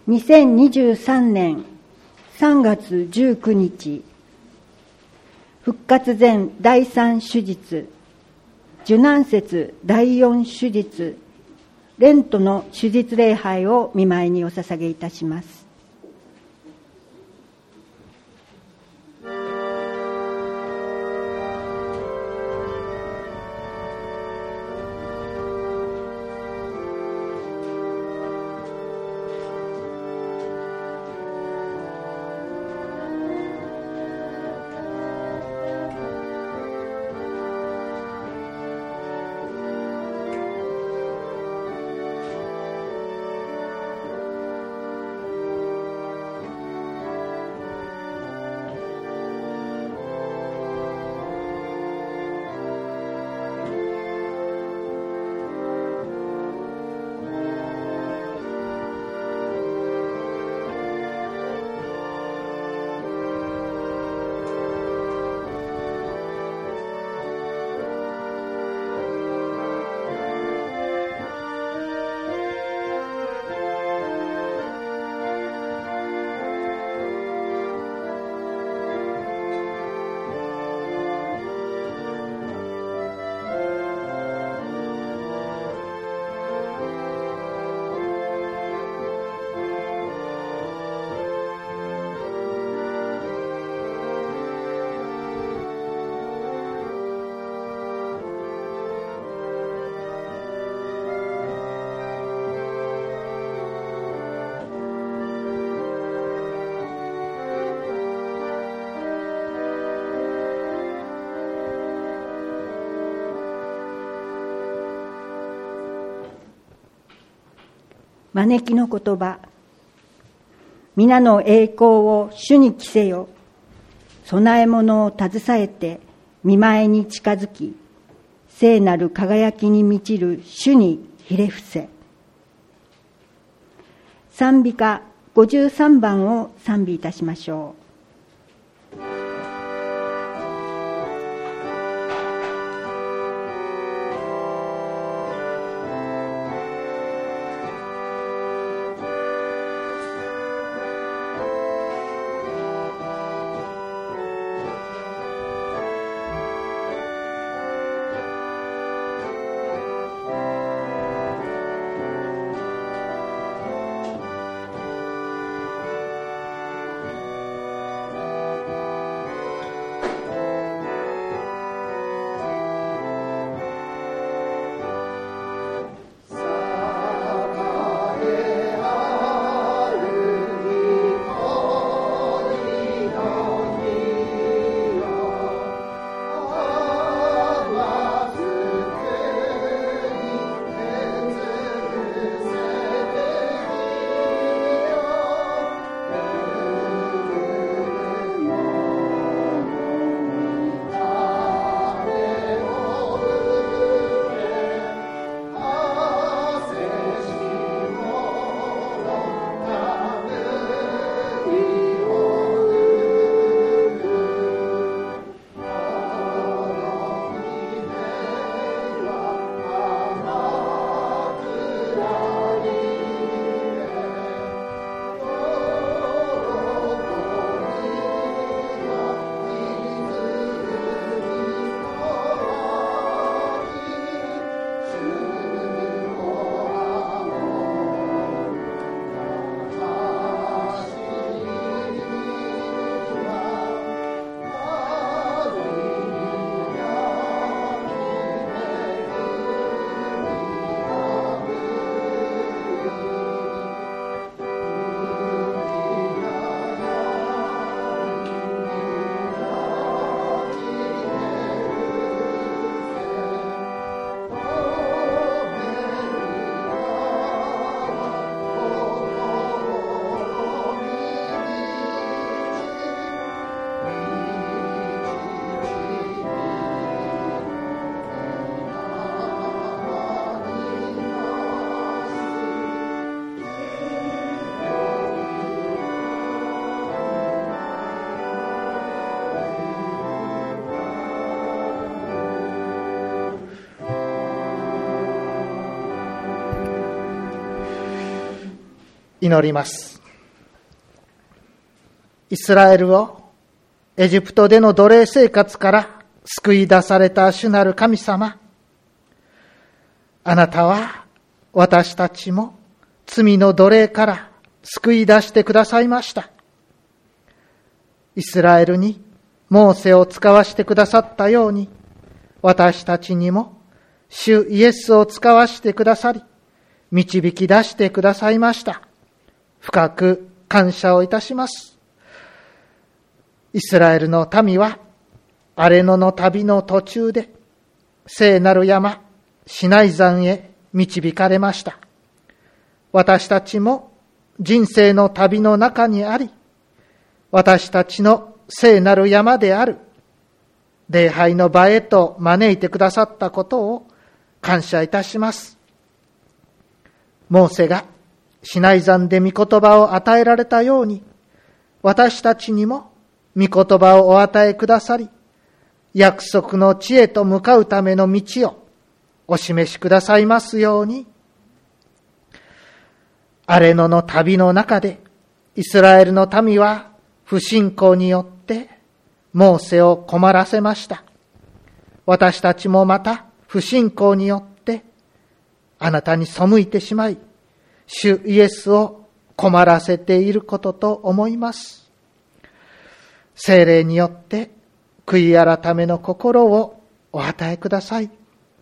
2023年3月19日、復活前第3手術、受難節第4手術、レントの手術礼拝を御前にお捧げいたします。招きの言葉。皆の栄光を主に着せよ。供え物を携えて御前に近づき、聖なる輝きに満ちる主にひれ伏せ。賛美歌53番を賛美いたしましょう。 祈ります。 イスラエルをエジプトでの奴隷生活から救い出された主なる神様、あなたは私たちも罪の奴隷から救い出してくださいました。イスラエルにモーセを使わしてくださったように、私たちにも主イエスを使わしてくださり、導き出してくださいました。深く感謝をいたします。イスラエルの民は荒れ野の旅の途中で聖なる山シナイ山へ導かれました。私たちも人生の旅の中にあり、私たちの聖なる山である礼拝の場へと招いてくださったことを感謝いたします。モーセがシナイ山で御言葉を与えられたように、私たちにも御言葉をお与えくださり、約束の地へと向かうための道をお示しくださいますように。荒れ野の旅の中でイスラエルの民は不信仰によってモーセを困らせました。私たちもまた不信仰によってあなたに背いてしまい、主イエスを困らせていることと思います。聖霊によって悔い改めの心をお与えください。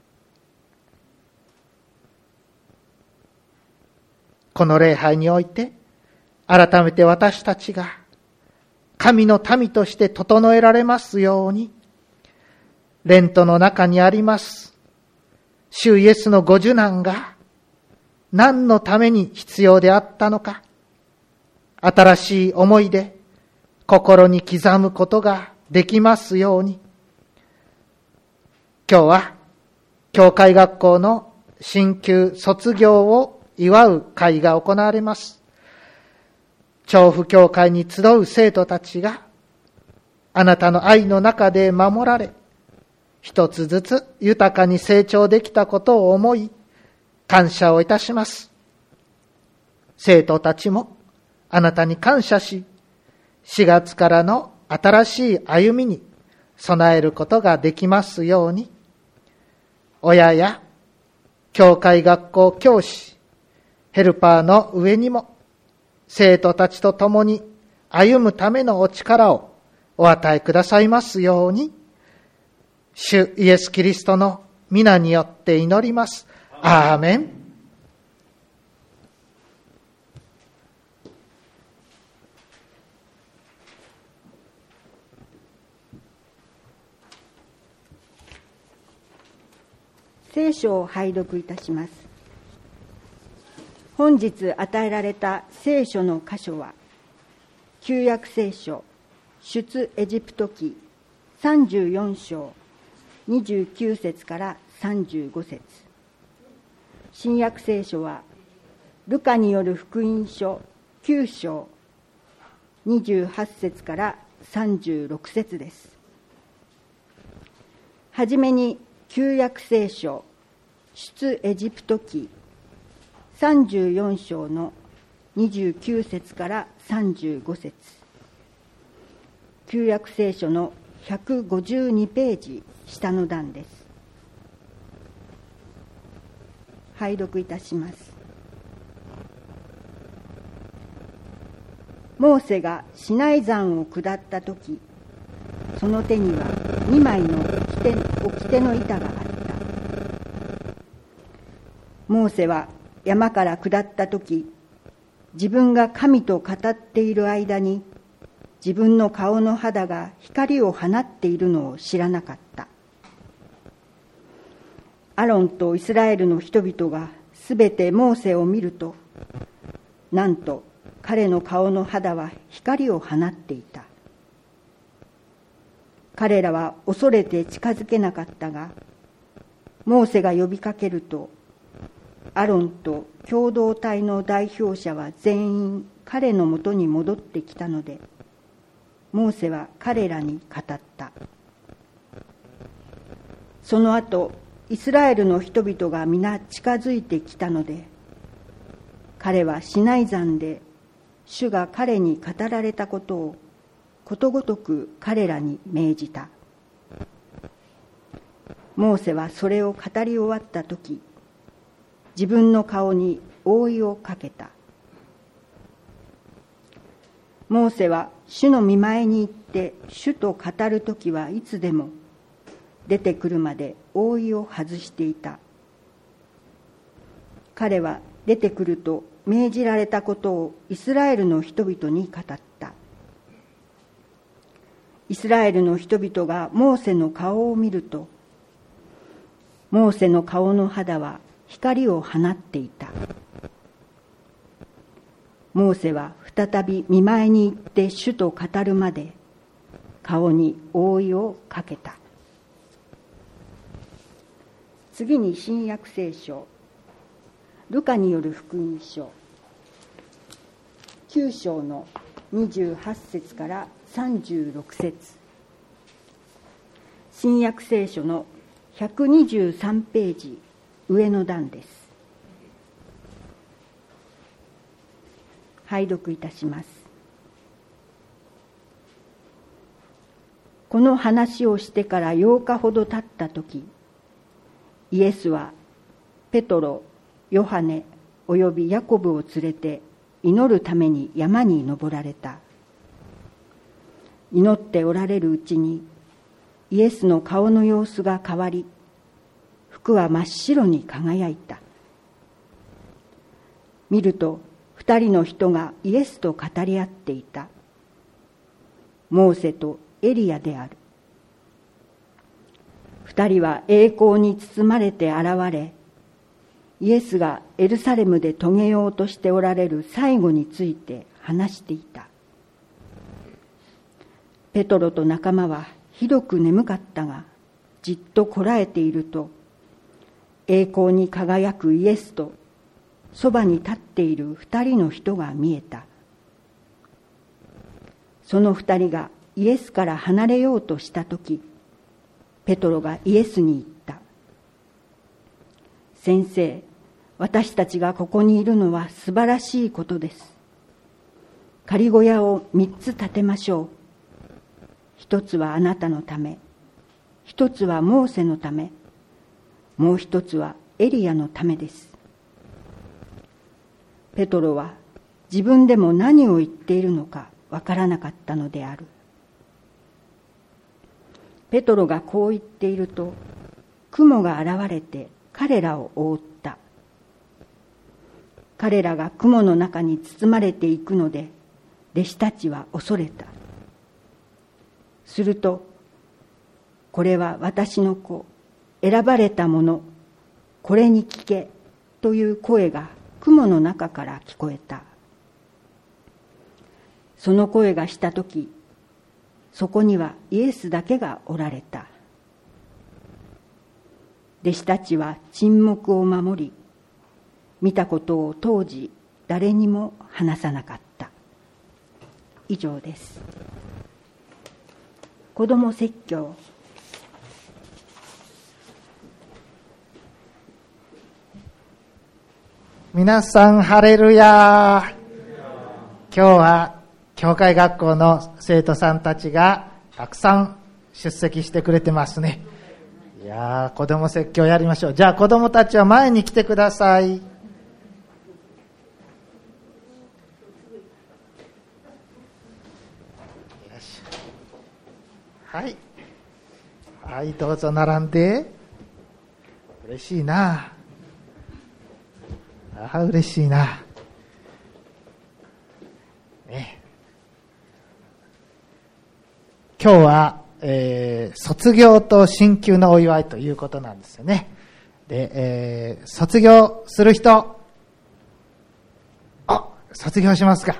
この礼拝において改めて私たちが神の民として整えられますように、レントの中にあります主イエスのご受難が何のために必要であったのか、新しい思いで心に刻むことができますように。今日は教会学校の新旧卒業を祝う会が行われます。調布教会に集う生徒たちがあなたの愛の中で守られ、一つずつ豊かに成長できたことを思い感謝をいたします。生徒たちもあなたに感謝し、4月からの新しい歩みに備えることができますように。親や教会学校教師、ヘルパーの上にも生徒たちと共に歩むためのお力をお与えくださいますように、主イエスキリストの皆によって祈ります。アーメン。 聖書を拝読いたします。本日与えられた聖書の箇所は、旧約聖書出エジプト記34章29節から35節、新約聖書はルカによる福音書9章28節から36節です。はじめに旧約聖書出エジプト記34章の29節から35節、旧約聖書の152ページ下の段です。拝読いたします。モーセがシナイ山を下ったとき、その手には2枚の掟の板があった。モーセは山から下ったとき、自分が神と語っている間に自分の顔の肌が光を放っているのを知らなかった。アロンとイスラエルの人々がすべてモーセを見ると、なんと彼の顔の肌は光を放っていた。彼らは恐れて近づけなかったが、モーセが呼びかけると、アロンと共同体の代表者は全員彼のもとに戻ってきたので、モーセは彼らに語った。その後、イスラエルの人々が皆近づいてきたので、彼はシナイ山で主が彼に語られたことをことごとく彼らに命じた。モーセはそれを語り終わったとき、自分の顔に覆いをかけた。モーセは主の御前に行って主と語るときはいつでも出てくるまで覆いを外していた。彼は出てくると命じられたことをイスラエルの人々に語った。イスラエルの人々がモーセの顔を見ると、モーセの顔の肌は光を放っていた。モーセは再び御前に行って主と語るまで顔に覆いをかけた。次に新約聖書、ルカによる福音書9章の28節から36節、新約聖書の123ページ上の段です。拝読いたします。この話をしてから8日ほど経ったとき、イエスはペトロ、ヨハネおよびヤコブを連れて祈るために山に登られた。祈っておられるうちにイエスの顔の様子が変わり、服は真っ白に輝いた。見ると2人の人がイエスと語り合っていた。モーセとエリヤである。2人は栄光に包まれて現れ、イエスがエルサレムで遂げようとしておられる最後について話していた。ペトロと仲間はひどく眠かったが、じっとこらえていると、栄光に輝くイエスとそばに立っている2人の人が見えた。その2人がイエスから離れようとしたとき、ペトロがイエスに言った。先生、私たちがここにいるのは素晴らしいことです。仮小屋を3つ建てましょう。一つはあなたのため、一つはモーセのため、もう一つはエリヤのためです。ペトロは自分でも何を言っているのかわからなかったのである。ペトロがこう言っていると、雲が現れて彼らを覆った。彼らが雲の中に包まれていくので、弟子たちは恐れた。すると、これは私の子、選ばれた者、これに聞けという声が雲の中から聞こえた。その声がしたとき、そこにはイエスだけがおられた。弟子たちは沈黙を守り、見たことを当時誰にも話さなかった。以上です。子ども説教。 皆さんハレルヤ。今日は教会学校の生徒さんたちがたくさん出席してくれてますね。いやー、子ども説教やりましょう。じゃあ子どもたちは前に来てください。よし。はいはい、どうぞ並んで。嬉しいなあ、嬉しいな、ね、今日は、卒業と進級のお祝いということなんですよね。で、卒業する人、卒業しますか。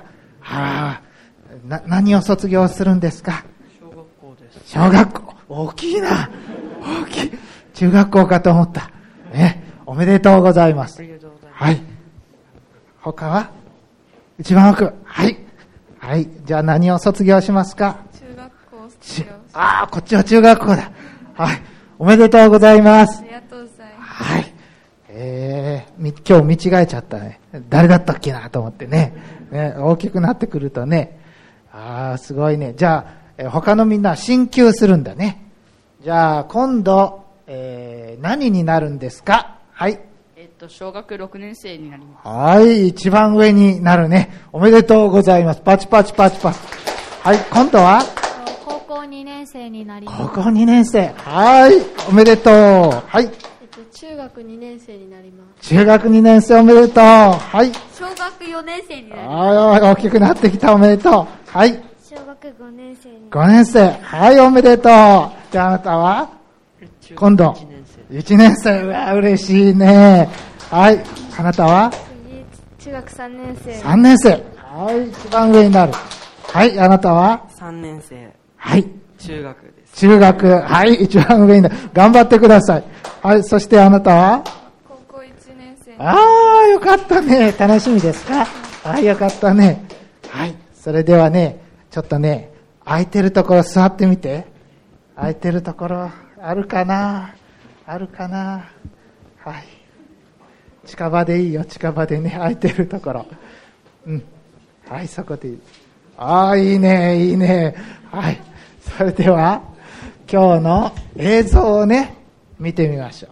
何を卒業するんですか。 小学校です。 小学校、大きいな、大きい。中学校かと思った。ね、おめでとうございます。 ありがとうございます。 はい。他は一番奥。はい。はい。じゃあ何を卒業しますか。 中学校卒業します。 こっちは中学校だ。はい。おめでとうございます。 ありがとうございます。 はい。今日見違えちゃったね。誰だったっけなと思ってね。大きくなってくるとね。 すごいね。じゃあ、他のみんな進級するんだね。じゃあ、今度、何になるんですか？はい。 小学6年生になります。 はい、一番上になるね。おめでとうございます。パチパチパチパチ。はい、今度は高校2年生になります。 高校2年生。はい、おめでとう。はい。 中学2年生になります。 中学2年生おめでとう。はい。 小学4年生になります。 大きくなってきた、おめでとう。はい。 小学5年生に。 5年生。はい、おめでとう。じゃあ、あなたは今度1年生。うわ、嬉しいね。はい。あなたは中学3年生。 3年生。はい、一番上になる。はい、あなたは 3年生。 はい。 中学です。 中学。はい、一番上になる。頑張ってください。はい、そしてあなたは高校1年生。 よかったね。楽しみですか？はい、よかったね。はい。それではね、ちょっとね、空いてるところ座ってみて。空いてるところあるかな？あるかな？はい。近場でいいよ、近場でね、空いてるところ。うん。はい、そこでいい。いいね、いいね。はい。それでは、今日の映像をね、見てみましょう。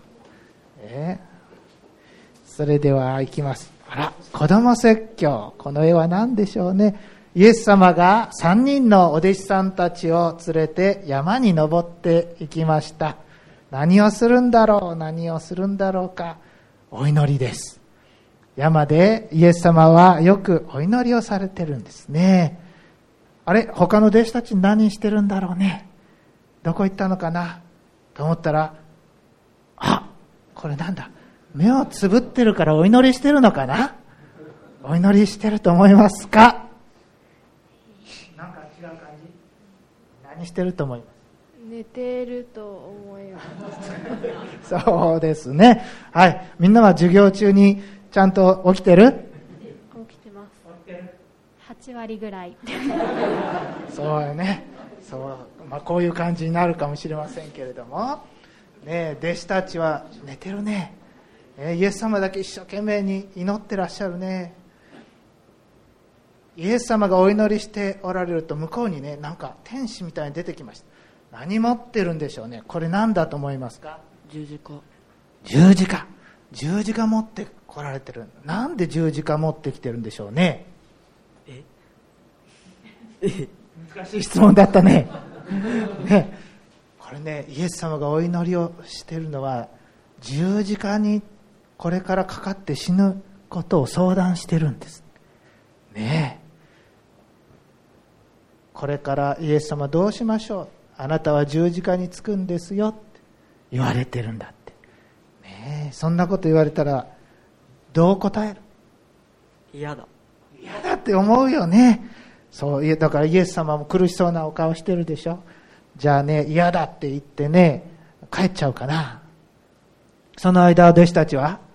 それでは行きます。子供説教。この絵は何でしょうね。イエス様が3人のお弟子さんたちを連れて山に登っていきました。何をするんだろう、何をするんだろうか。お祈りです。山でイエス様はよくお祈りをされてるんですね。他の弟子たち何してるんだろうね。どこ行ったのかなと思ったら、これなんだ、目をつぶってるからお祈りしてるのかな。お祈りしてると思いますか？なんか違う感じ？何してると思います？ 寝てると思います。 そうですね。はい。みんなは授業中にちゃんと起きてる？ 起きてます。8割ぐらい。 そうよね。そう。こういう感じになるかもしれませんけれども。ね、弟子たちは寝てるね。イエス様だけ一生懸命に祈ってらっしゃるね。イエス様がお祈りしておられると向こうにね、なんか天使みたいに出てきました。何持ってるんでしょうね。これ何だと思いますか？ 十字架。 十字架。十字架持って来られてる。なんで十字架持ってきてるんでしょうね。難しい質問だったね。ね、これね、イエス様がお祈りをしているのは十字架にこれからかかって死ぬことを相談してるんですね。これからイエス様どうしましょう、あなたは十字架につくんですよって言われてるんだって、ね、そんなこと言われたらどう答える？ 嫌だって思うよね。そうだからイエス様も苦しそうなお顔してるでしょ。じゃあね、嫌だって言ってね、帰っちゃうかな。その間弟子たちは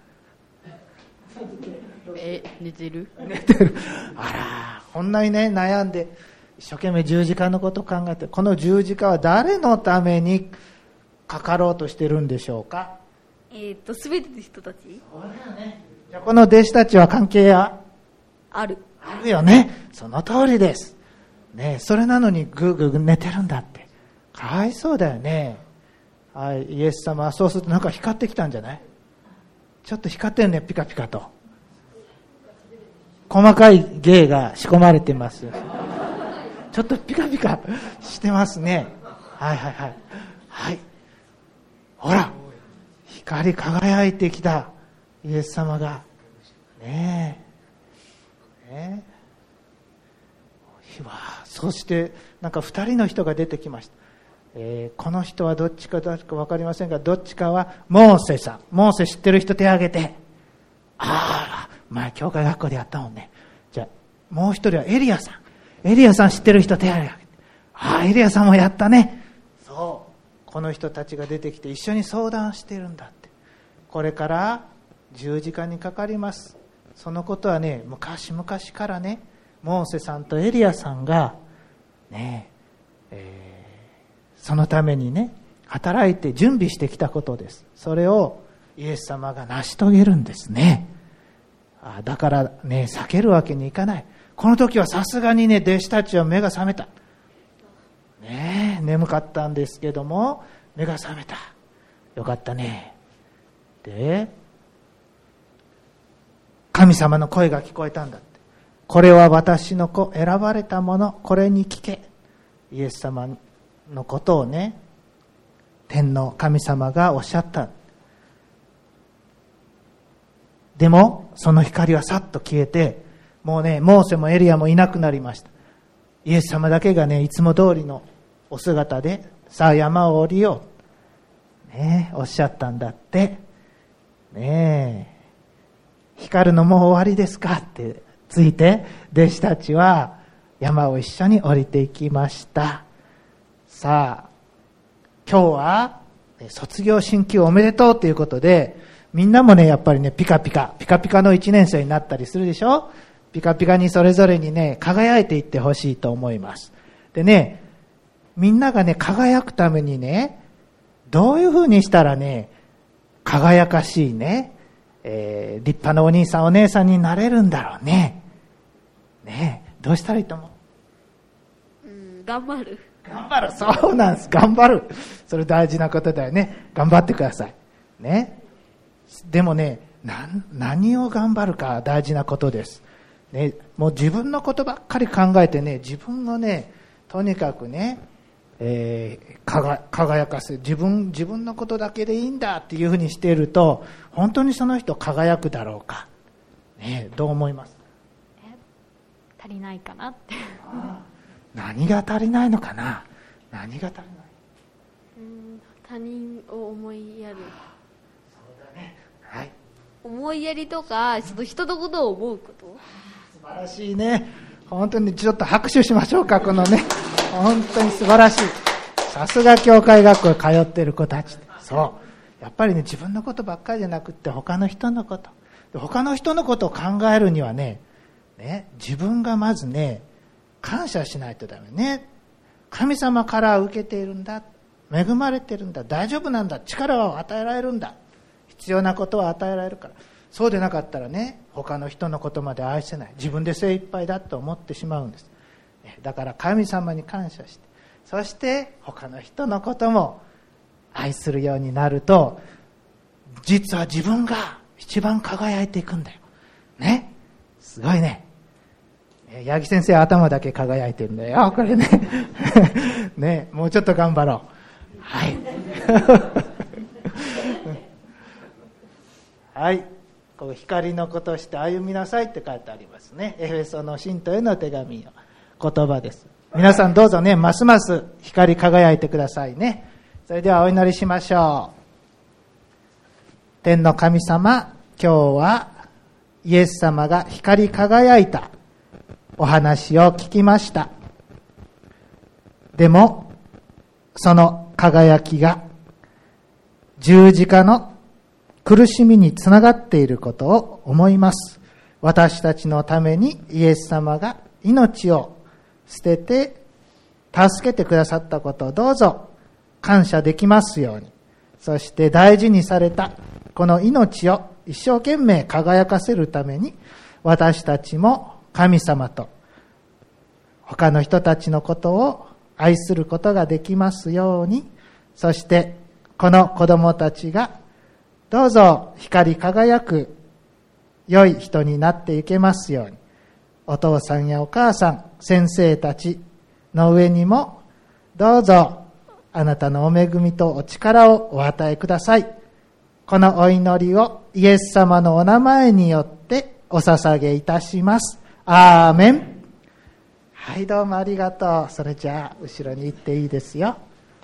寝てる。 こんなにね悩んで一生懸命十字架のことを考えて、この十字架は誰のためにかかろうとしてるんでしょうか？ すべての人たち。 そうだよね。じゃあこの弟子たちは関係あるよね。その通りです。ね、それなのにぐーぐー寝てるんだって。かわいそうだよね。はい、イエス様はそうするとなんか光ってきたんじゃない？ちょっと光ってるね、ピカピカと。細かい芸が仕込まれてます。ちょっとピカピカしてますね。はい。ほら、光り輝いてきたイエス様が。ねえ。そしてなんか2人の人が出てきました。この人はどっちか分かりませんが、どっちかはモーセさん。モーセ知ってる人手挙げて。前教会学校でやったもんね。じゃあもう一人はエリアさん。エリアさん知ってる人手挙げて。エリアさんもやったね。そう、この人たちが出てきて一緒に相談してるんだって。これから十字架にかかります。そのことはね、昔々からね、モーセさんとエリアさんがね、そのためにね働いて準備してきたことです。それをイエス様が成し遂げるんですね。 だからね、避けるわけにいかない。この時はさすがにね、弟子たちは目が覚めた。ねえ、眠かったんですけども、目が覚めた。よかったね。で、神様の声が聞こえたんだって。これは私の子、選ばれたもの、これに聞け。イエス様のことをね、天の神様がおっしゃった。でもその光はさっと消えて、もうね、モーセもエリアもいなくなりました。イエス様だけがね、いつも通りのお姿で、さあ山を降りよう、ね、おっしゃったんだってね。光るのもう終わりですかってついて、弟子たちは山を一緒に降りていきました。さあ今日は卒業進級おめでとうということで、みんなもね、やっぱりね、ピカピカの1年生になったりするでしょ。ピカピカにそれぞれにね、輝いていってほしいと思います。でね、みんながね、輝くためにね、どういうふうにしたらね、輝かしいね、立派なお兄さんお姉さんになれるんだろうね。ねえ、どうしたらいいと思う？ 頑張る。 そうなんです。頑張る。それ大事なことだよね。頑張ってください。ね。でもね、何を頑張るか大事なことです。ね、もう自分のことばっかり考えてね、自分をね、とにかくね、輝かせ、自分のことだけでいいんだっていうふうにしていると、本当にその人輝くだろうか。ね、どう思います？ 足りないかなって。 何が足りないのかな。何が足りない？ 他人を思いやる。 そうだね。はい。 思いやりとか、ちょっと人のことを思うこと。 素晴らしいね。本当にちょっと拍手しましょうか、このね。本当に素晴らしい。さすが教会学校通っている子たち。そう。やっぱりね、自分のことばっかりじゃなくって、他の人のこと。他の人のことを考えるにはね、自分がまずね、感謝しないとダメね。神様から受けているんだ。恵まれているんだ。大丈夫なんだ。力を与えられるんだ。必要なことは与えられるから。そうでなかったらね、他の人のことまで愛せない。自分で精一杯だと思ってしまうんです。だから神様に感謝して、そして他の人のことも愛するようになると、実は自分が一番輝いていくんだよ。ね。すごいね。八木先生は頭だけ輝いてるんだよ。これね。ね、もうちょっと頑張ろう。はい。はい。こう光の子として歩みなさいって書いてありますね。エフェソの信徒への手紙の言葉です。皆さんどうぞね、ますます光り輝いてくださいね。それではお祈りしましょう。天の神様、今日はイエス様が光り輝いたお話を聞きました。でもその輝きが十字架の苦しみにつながっていることを思います。私たちのためにイエス様が命を捨てて助けてくださったことをどうぞ感謝できますように。そして大事にされたこの命を一生懸命輝かせるために、私たちも神様と他の人たちのことを愛することができますように。そしてこの子供たちがどうぞ光り輝く良い人になっていけますように。お父さんやお母さん、先生たちの上にもどうぞあなたのお恵みとお力をお与えください。このお祈りをイエス様のお名前によってお捧げいたします。アーメン。はい、どうもありがとう。それじゃあ後ろに行っていいですよ。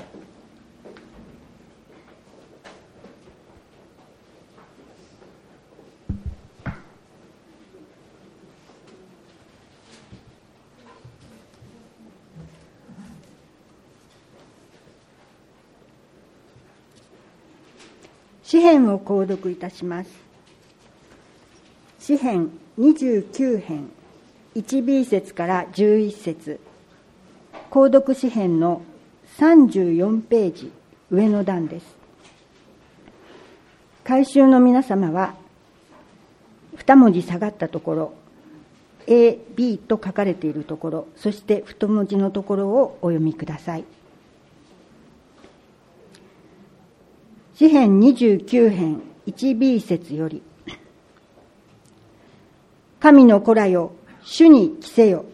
詩編を購読いたします。詩編29編 1b 節から11節、購読詩編の34ページ上の段です。改宗の皆様は 2文字下がったところ、A、B と書かれているところ、そして太文字のところをお読みください。詩編29編 1B 節より、神の子らよ、主に着せよ。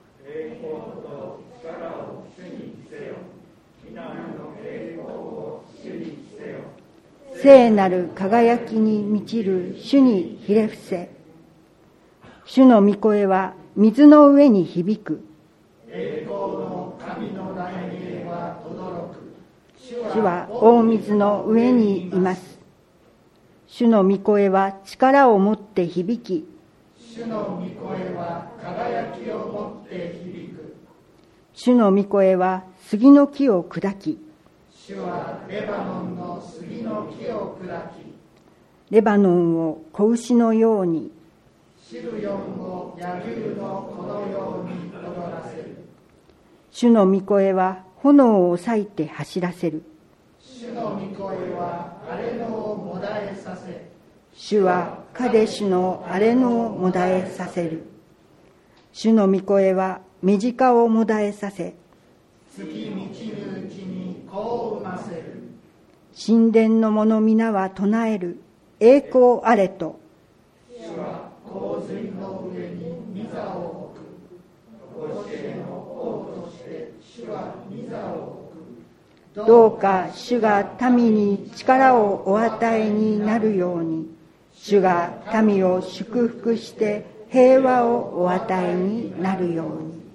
聖なる輝きに満ちる主にひれ伏せ。主の御声は水の上に響く。栄光の神の雷鳴は轟く。主は大水の上にいます。主の御声は力をもって響き。主の御声は輝きをもって響く。主の御声は杉の木を砕き。主はレバノンの杉の木を砕き、レバノンを子牛のように、シルヨンを柳生の子のように踊らせる。主の御声は炎を裂いて走らせる。主の御声は荒れ野をもだえさせ、主はカデシュの荒れ野をもだえさせる。主の御声はメジカをもだえさせ、次満ちぬうちに子を産ませる。神殿の者皆は唱える。栄光あれと。主は洪水の上に御座を置く。保守の王として主は御座を置く。どうか主が民に力をお与えになるように、主が民を祝福して平和をお与えになるように。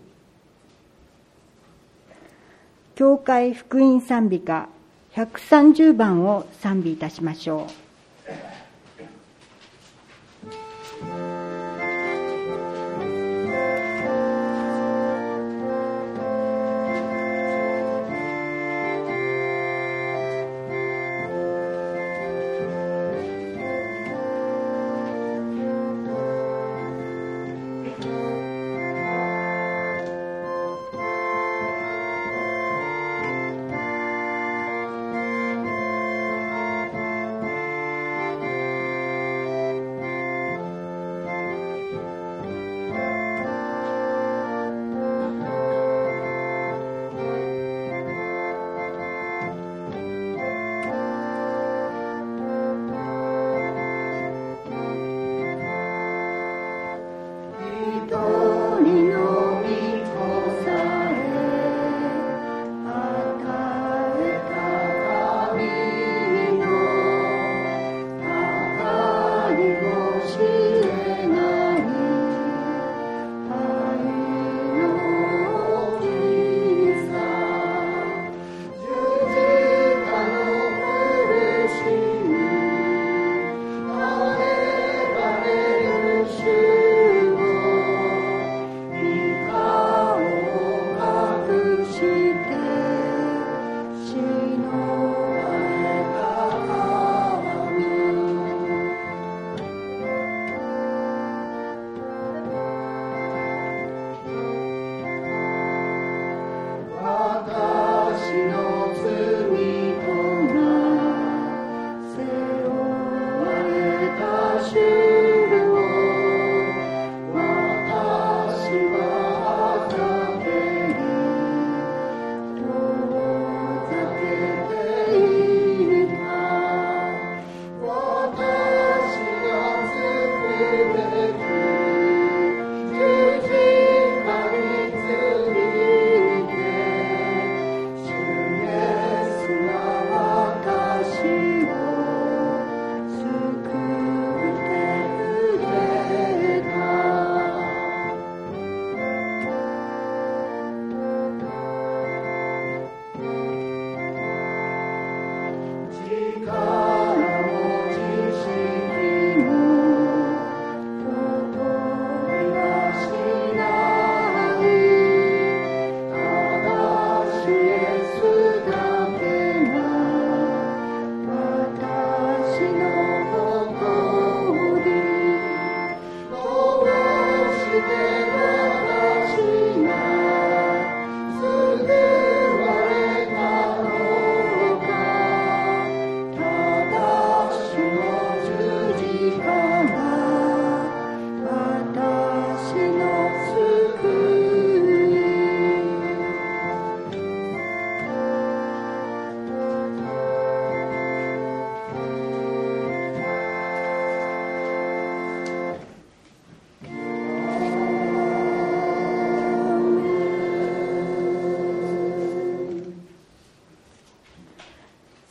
教会福音賛美歌130番を賛美いたしましょう。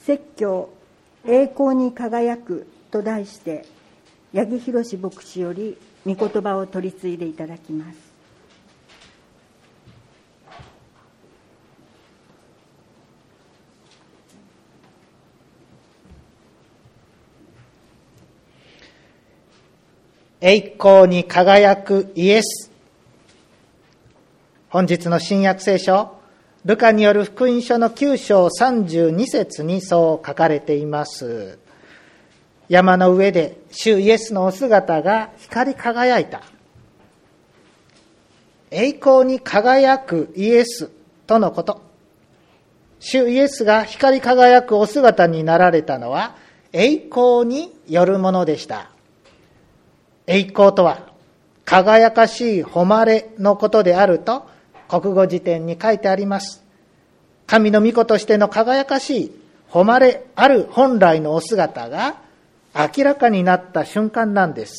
説教栄光に輝くと題して八木弘牧師より御言葉を取り次いでいただきます。 栄光に輝くイエス。本日の新約聖書、ルカによる福音書の9章32節にそう書かれています。山の上で主イエスのお姿が光り輝いた。栄光に輝くイエスとのこと。主イエスが光り輝くお姿になられたのは栄光によるものでした。栄光とは輝かしい誉れのことであると国語辞典に書いてあります。神の御子としての輝かしい誉れある本来のお姿が明らかになった瞬間なんです。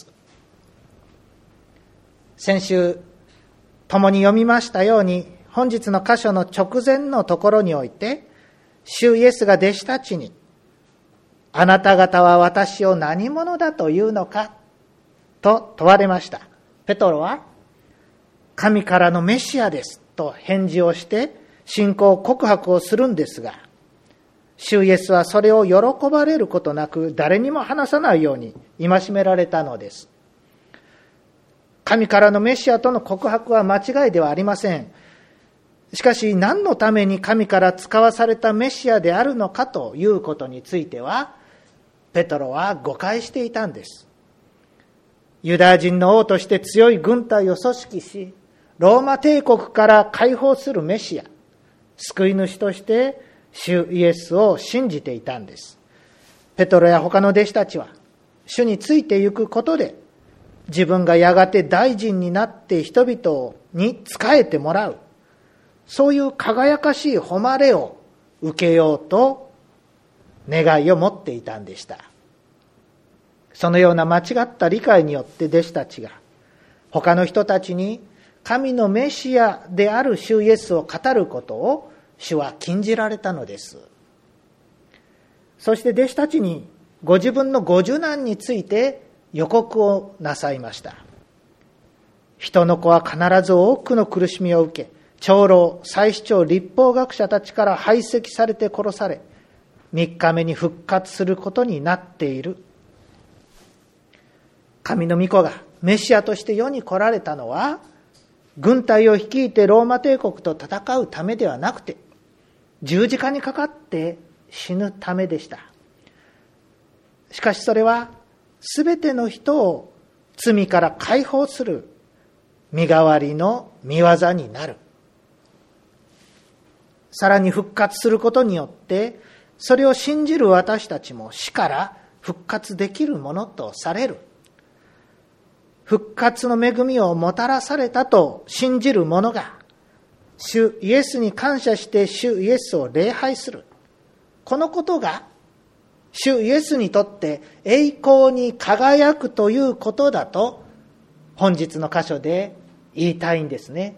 先週共に読みましたように、本日の箇所の直前のところにおいて、主イエスが弟子たちに、あなた方は私を何者だというのかと問われました。ペトロは、神からのメシアですと返事をして信仰告白をするんですが、主イエスはそれを喜ばれることなく誰にも話さないように戒められたのです。神からのメシアとの告白は間違いではありません。しかし何のために神から使わされたメシアであるのかということについては、ペトロは誤解していたんです。ユダヤ人の王として強い軍隊を組織し、ローマ帝国から解放するメシア、救い主として主イエスを信じていたんです。ペトロや他の弟子たちは、主についていくことで、自分がやがて大臣になって人々に仕えてもらう、そういう輝かしい誉れを受けようと願いを持っていたんでした。そのような間違った理解によって弟子たちが他の人たちに神のメシアである主イエスを語ることを主は禁じられたのです。そして弟子たちにご自分のご受難について予告をなさいました。人の子は必ず多くの苦しみを受け、長老、祭司長、律法学者たちから排斥されて殺され、3日目に復活することになっている。神の御子がメシアとして世に来られたのは、軍隊を率いてローマ帝国と戦うためではなくて、十字架にかかって死ぬためでした。しかしそれは、すべての人を罪から解放する身代わりの御業になる。さらに復活することによって、それを信じる私たちも死から復活できるものとされる。復活の恵みをもたらされたと信じる者が、主イエスに感謝して主イエスを礼拝する。このことが、主イエスにとって栄光に輝くということだと、本日の箇所で言いたいんですね。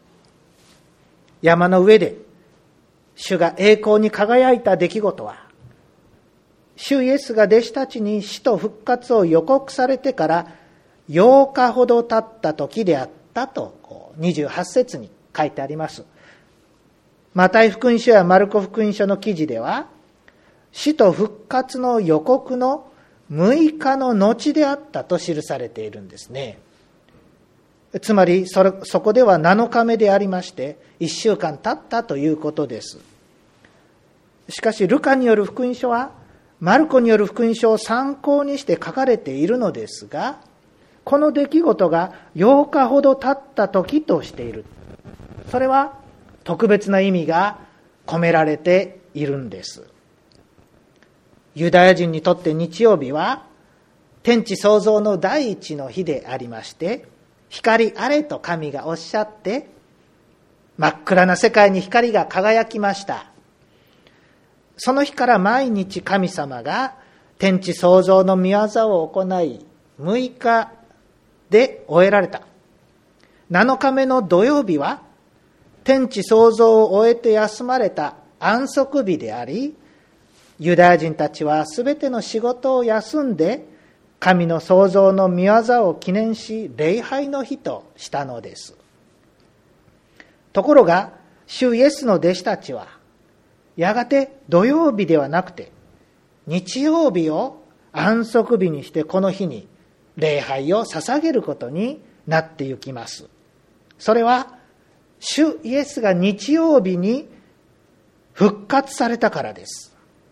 山の上で、主が栄光に輝いた出来事は、主イエスが弟子たちに死と復活を予告されてから8日ほど経った時であったと28節に書いてあります。マタイ福音書やマルコ福音書の記事では、死と復活の予告の6日の後であったと記されているんですね。つまりそこでは7日目でありまして、1週間経ったということです。しかしルカによる福音書はマルコによる福音書を参考にして書かれているのですが、この出来事が8日ほど経った時としている。それは特別な意味が込められているんです。ユダヤ人にとって日曜日は天地創造の第一の日でありまして、光あれと神がおっしゃって、真っ暗な世界に光が輝きました。その日から毎日神様が天地創造の御業を行い、6日で終えられた。7日目の土曜日は天地創造を終えて休まれた安息日であり、 ユダヤ人たちはすべての仕事を休んで神の創造の御業を記念し礼拝の日としたのです。ところが主イエスの弟子たちはやがて土曜日ではなくて日曜日を安息日にしてこの日に礼拝を捧げることになってゆきます。それは主イエスが日曜日に復活されたからです。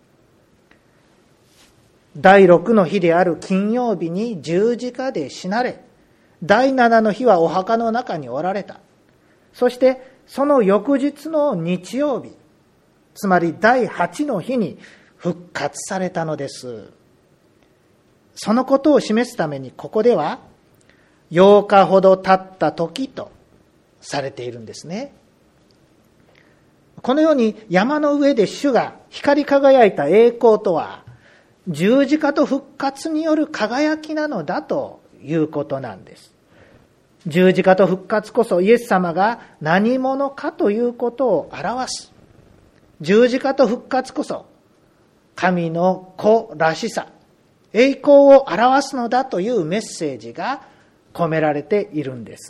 第6の日である金曜日に十字架で死なれ、第7の日はお墓の中におられた。そしてその翌日の日曜日、つまり第8の日に復活されたのです。そのことを示すためにここでは8日ほど経った時とされているんですね。このように山の上で主が光り輝いた栄光とは十字架と復活による輝きなのだということなんです。十字架と復活こそイエス様が何者かということを表す。十字架と復活こそ神の子らしさ、栄光を表すのだというメッセージが込められているんです。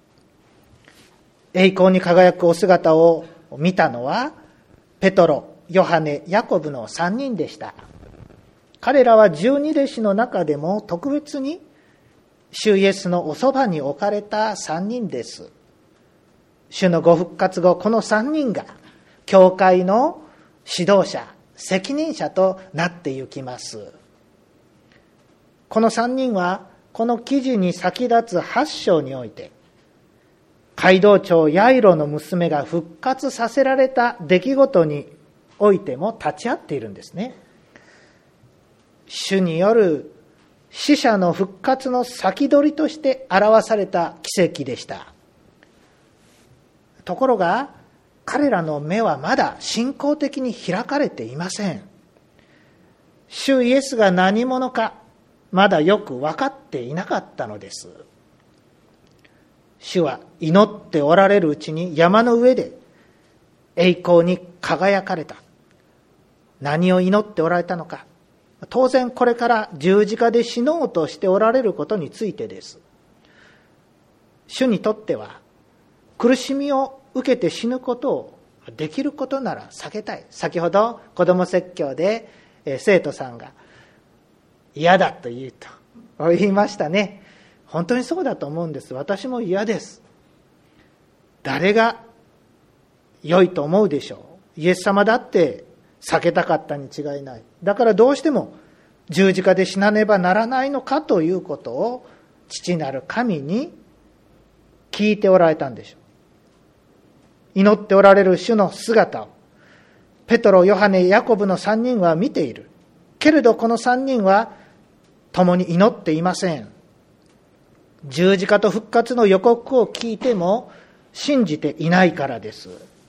栄光に輝くお姿を見たのはペトロ、ヨハネ、ヤコブの3人でした。彼らは12弟子の中でも特別に主イエスのおそばに置かれた3人です。主のご復活後、この3人が教会の指導者、責任者となってゆきます。この3人はこの記事に先立つ8章において街道長ヤイロの娘が復活させられた出来事においても立ち会っているんですね。主による死者の復活の先取りとして表された奇跡でした。ところが彼らの目はまだ信仰的に開かれていません。主イエスが何者かまだよく分かっていなかったのです。主は祈っておられるうちに山の上で栄光に輝かれた。何を祈っておられたのか。当然これから十字架で死のうとしておられることについてです。主にとっては苦しみを受けて死ぬことをできることなら避けたい。先ほど子ども説教で生徒さんが嫌だと言いましたね。本当にそうだと思うんです。私も嫌です。誰が良いと思うでしょう。イエス様だって避けたかったに違いない。だからどうしても十字架で死なねばならないのかということを父なる神に聞いておられたんでしょう。祈っておられる主の姿をペトロ、ヨハネ、ヤコブの3人は見ている。けれどこの3人は共に祈っていません。十字架と復活の予告を聞いても信じていないからです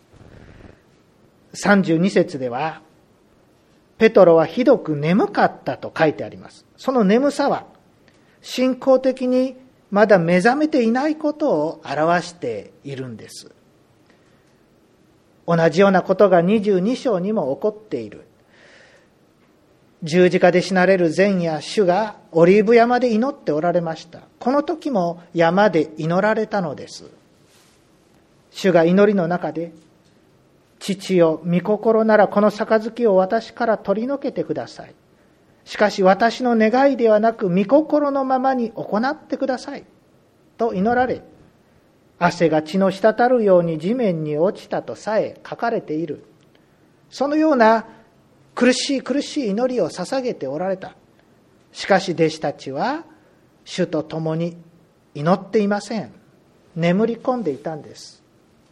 。32節ではペトロはひどく眠かったと書いてあります。その眠さは信仰的にまだ目覚めていないことを表しているんです。同じようなことが22章にも起こっている。十字架で死なれる前夜、主がオリーブ山で祈っておられました。この時も山で祈られたのです。主が祈りの中で、父よ、御心ならこの杯を私から取り除けてください。しかし私の願いではなく御心のままに行ってください。と祈られ、汗が血の滴るように地面に落ちたとさえ書かれている。そのような苦しい祈りを捧げておられた。しかし弟子たちは主と共に祈っていません。眠り込んでいたんです。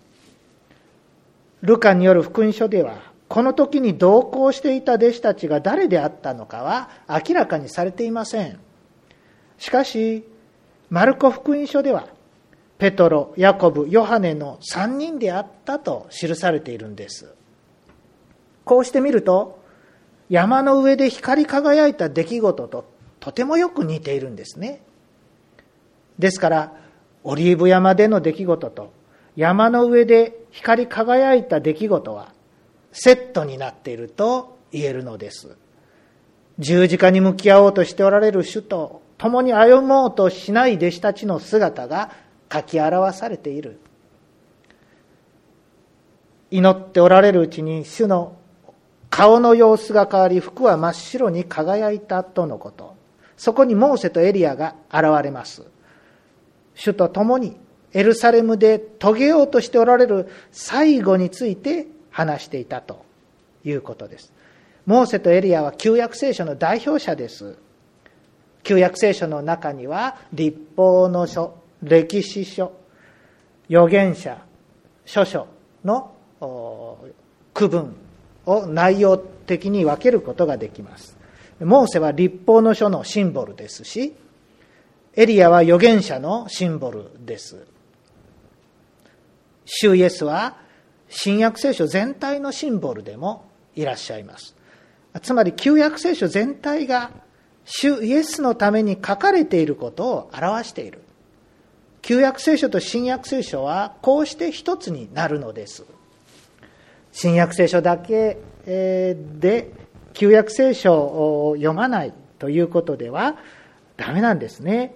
ルカによる福音書ではこの時に同行していた弟子たちが誰であったのかは明らかにされていません。しかしマルコ福音書ではペトロ、ヤコブ、ヨハネの3人であったと記されているんです。こうしてみると山の上で光り輝いた出来事ととてもよく似ているんですね。ですからオリーブ山での出来事と山の上で光り輝いた出来事はセットになっていると言えるのです。十字架に向き合おうとしておられる主と共に歩もうとしない弟子たちの姿が書き表されている。祈っておられるうちに主の顔の様子が変わり、服は真っ白に輝いたとのこと。そこにモーセとエリアが現れます。主と共にエルサレムで遂げようとしておられる最後について話していたということです。モーセとエリアは旧約聖書の代表者です。旧約聖書の中には律法の書、歴史書、預言者、書書の区分を内容的に分けることができます。モーセは律法の書のシンボルですし、エリアは預言者のシンボルです。主イエスは新約聖書全体のシンボルでもいらっしゃいます。つまり旧約聖書全体が主イエスのために書かれていることを表している。旧約聖書と新約聖書はこうして一つになるのです。新約聖書だけで旧約聖書を読まないということではダメなんですね。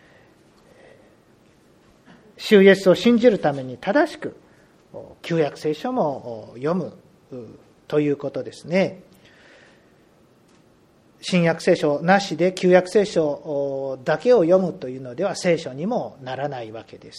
主イエスを信じるために正しく旧約聖書も読むということですね。新約聖書なしで旧約聖書だけを読むというのでは聖書にもならないわけです。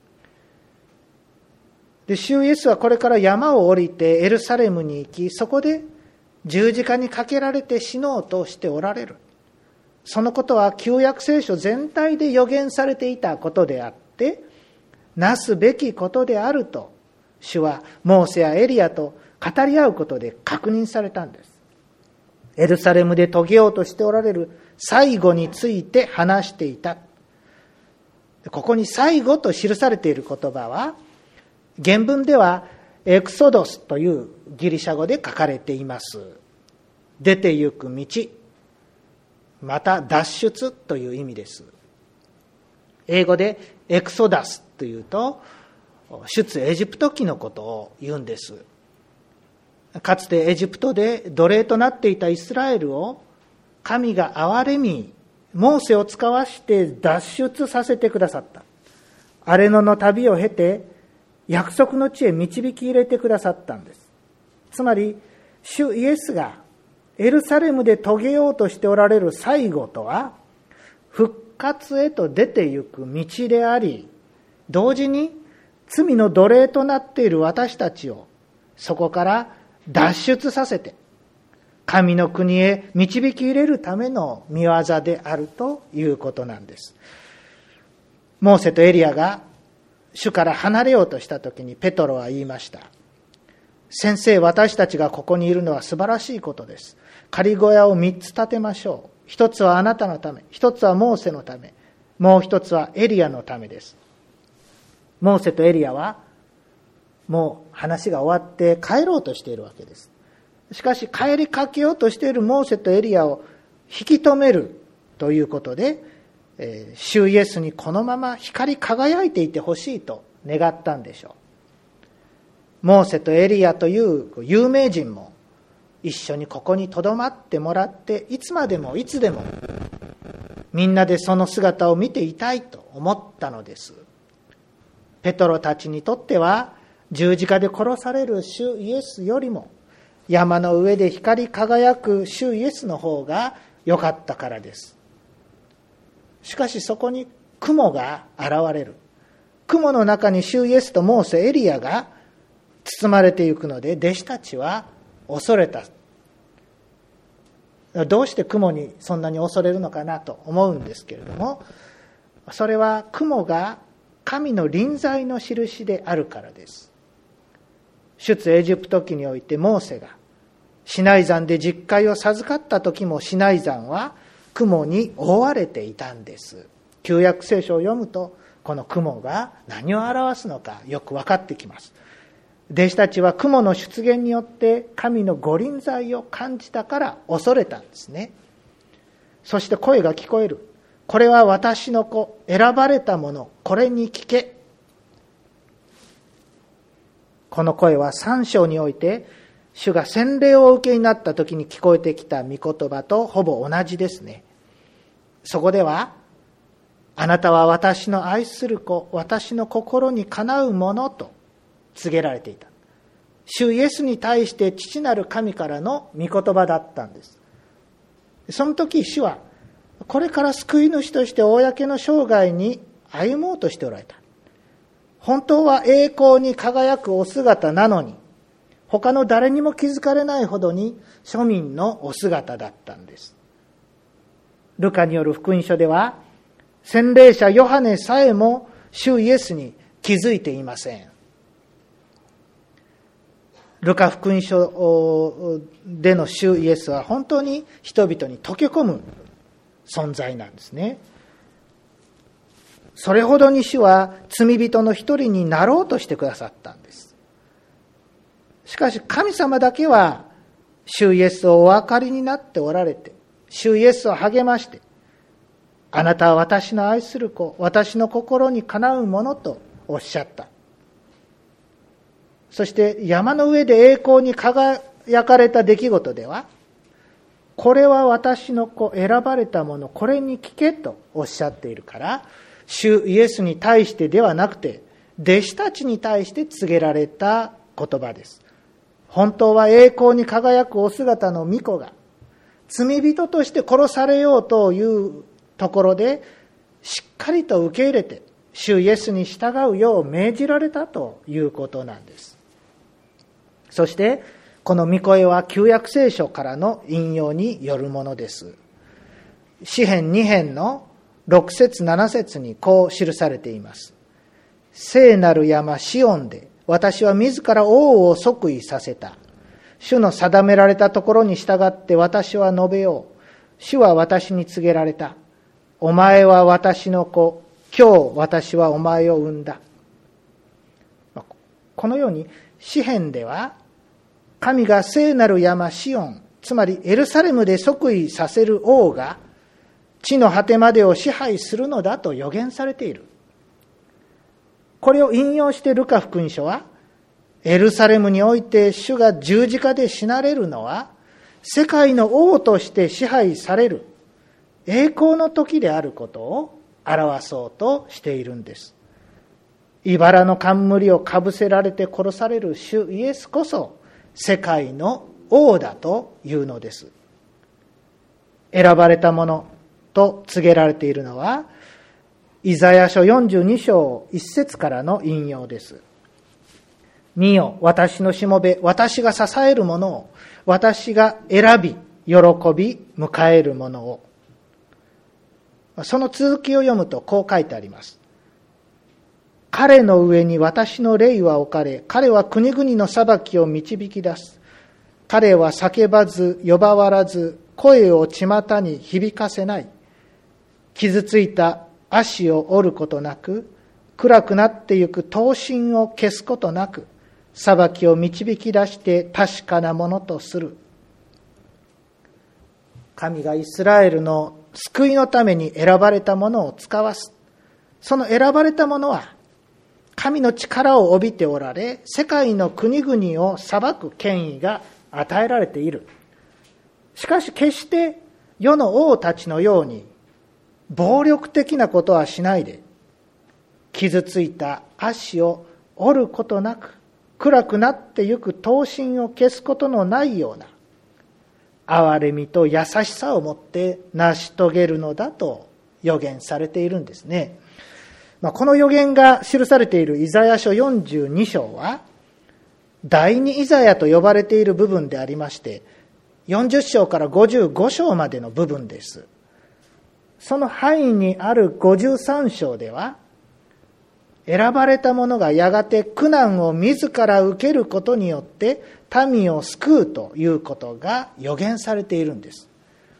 で、主イエスはこれから山を降りてエルサレムに行き、そこで十字架にかけられて死のうとしておられる。そのことは旧約聖書全体で予言されていたことであって、なすべきことであると主はモーセやエリアと語り合うことで確認されたんです。エルサレムで遂げようとしておられる最後について話していた。ここに最後と記されている言葉は、原文ではエクソドスというギリシャ語で書かれています。出て行く道、また脱出という意味です。英語でエクソダスというと、出エジプト記のことを言うんです。かつてエジプトで奴隷となっていたイスラエルを神が憐れみ、モーセを使わして脱出させてくださった。荒れ野の旅を経て約束の地へ導き入れてくださったんです。つまり主イエスがエルサレムで遂げようとしておられる最後とは、復活へと出て行く道であり、同時に罪の奴隷となっている私たちをそこから脱出させて神の国へ導き入れるための御業であるということなんです。モーセとエリアが主から離れようとしたときにペトロは言いました。先生、私たちがここにいるのは素晴らしいことです。仮小屋を3つ建てましょう。一つはあなたのため、一つはモーセのため、もう一つはエリアのためです。モーセとエリアはもう話が終わって帰ろうとしているわけです。しかし帰りかけようとしているモーセとエリアを引き止めるということで、主イエスにこのまま光り輝いていてほしいと願ったんでしょう。モーセとエリアという有名人も一緒にここに留まってもらって、いつまでもいつでもみんなでその姿を見ていたいと思ったのです。ペトロたちにとっては十字架で殺される主イエスよりも山の上で光り輝く主イエスの方が良かったからです。しかしそこに雲が現れる。雲の中に主イエスとモーセ、エリアが包まれていくので、弟子たちは恐れた。どうして雲にそんなに恐れるのかなと思うんですけれども、それは雲が神の臨在の印であるからです。出エジプト記においてモーセがシナイ山で十戒を授かった時もシナイ山は雲に覆われていたんです。旧約聖書を読むとこの雲が何を表すのかよく分かってきます。弟子たちは雲の出現によって神の御臨在を感じたから恐れたんですね。そして声が聞こえる。これは私の子、選ばれたもの、これに聞け。この声は3章において主が洗礼をお受けになった時に聞こえてきた御言葉とほぼ同じですね。そこでは、あなたは私の愛する子、私の心にかなうものと告げられていた。主イエスに対して父なる神からの御言葉だったんです。その時主はこれから救い主として公の生涯に歩もうとしておられた。本当は栄光に輝くお姿なのに、他の誰にも気づかれないほどに庶民のお姿だったんです。ルカによる福音書では、洗礼者ヨハネさえも主イエスに気づいていません。ルカ福音書での主イエスは本当に人々に溶け込む存在なんですね。それほどに主は罪人の一人になろうとしてくださったんです。しかし神様だけは主イエスをお分かりになっておられて、主イエスを励まして、あなたは私の愛する子、私の心にかなうものとおっしゃった。そして山の上で栄光に輝かれた出来事では、これは私の子、選ばれたもの、これに聞けとおっしゃっているから、主イエスに対してではなくて、弟子たちに対して告げられた言葉です。本当は栄光に輝くお姿の御子が、罪人として殺されようというところで、しっかりと受け入れて、主イエスに従うよう命じられたということなんです。そして、この御声は旧約聖書からの引用によるものです。詩編2編の6節7節にこう記されています。聖なる山シオンで私は自ら王を即位させた。主の定められたところに従って私は述べよう。主は私に告げられた。お前は私の子。今日私はお前を産んだ。このように詩編では神が聖なる山シオン、つまりエルサレムで即位させる王が地の果てまでを支配するのだと予言されている。これを引用してルカ福音書は、エルサレムにおいて主が十字架で死なれるのは、世界の王として支配される栄光の時であることを表そうとしているんです。茨の冠をかぶせられて殺される主イエスこそ世界の王だというのです。選ばれたものと告げられているのは、イザヤ書42章1節からの引用です。見よ、私のしもべ、私が支えるものを、私が選び、喜び、迎えるものを。その続きを読むとこう書いてあります。彼の上に私の霊は置かれ、彼は国々の裁きを導き出す。彼は叫ばず、呼ばわらず、声を巷に響かせない。傷ついた足を折ることなく、暗くなってゆく刀身を消すことなく、裁きを導き出して確かなものとする。神がイスラエルの救いのために選ばれたものを使わす。その選ばれたものは、神の力を帯びておられ、世界の国々を裁く権威が与えられている。しかし決して世の王たちのように暴力的なことはしないで、傷ついた足を折ることなく、暗くなってゆく刀身を消すことのないような憐れみと優しさをもって成し遂げるのだと予言されているんですね。この予言が記されているイザヤ書42章は第二イザヤと呼ばれている部分でありまして、40章から55章までの部分です。その範囲にある53章では、選ばれた者がやがて苦難を自ら受けることによって民を救うということが予言されているんです。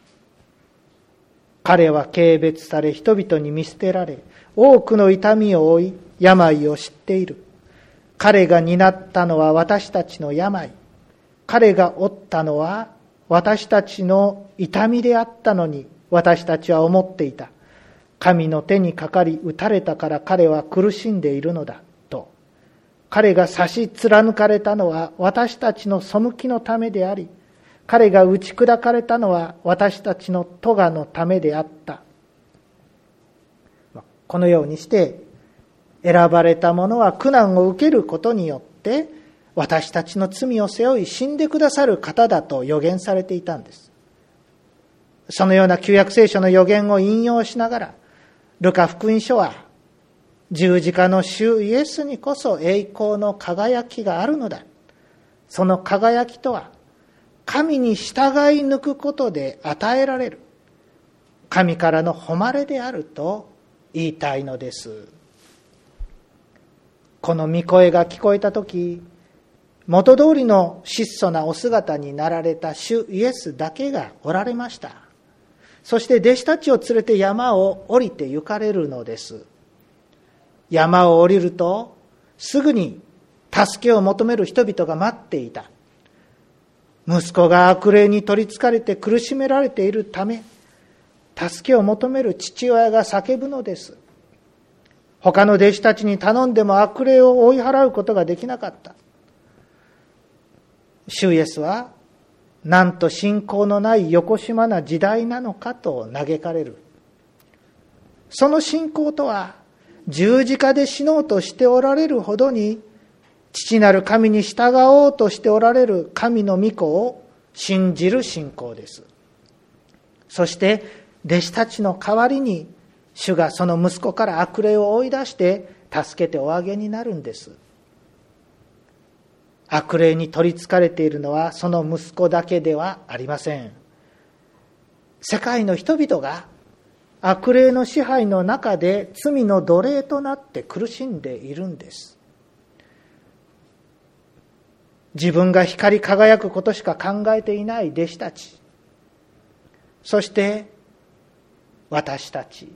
彼は軽蔑され人々に見捨てられ、多くの痛みを負い病を知っている。彼が担ったのは私たちの病、彼が負ったのは私たちの痛みであったのに、私たちは思っていた。神の手にかかり打たれたから彼は苦しんでいるのだと。 彼が差し貫かれたのは私たちの背きのためであり、彼が打ち砕かれたのは私たちの咎のためであった。このようにして選ばれた者は苦難を受けることによって私たちの罪を背負い死んでくださる方だと予言されていたんです。そのような旧約聖書の予言を引用しながら、ルカ福音書は十字架の主イエスにこそ栄光の輝きがあるのだ。その輝きとは神に従い抜くことで与えられる神からの誉れであると言いたいのです。この御声が聞こえたとき、元通りの質素なお姿になられた主イエスだけがおられました。そして弟子たちを連れて山を降りて行かれるのです。山を降りるとすぐに助けを求める人々が待っていた。息子が悪霊に取りつかれて苦しめられているため、助けを求める父親が叫ぶのです。他の弟子たちに頼んでも悪霊を追い払うことができなかった。主イエスはなんと信仰のないよこしまな時代なのかと嘆かれる。その信仰とは十字架で死のうとしておられるほどに父なる神に従おうとしておられる神の御子を信じる信仰です。そして弟子たちの代わりに主がその息子から悪霊を追い出して助けておあげになるんです。悪霊に取りつかれているのはその息子だけではありません。世界の人々が悪霊の支配の中で罪の奴隷となって苦しんでいるんです。自分が光り輝くことしか考えていない弟子たち、そして私たち、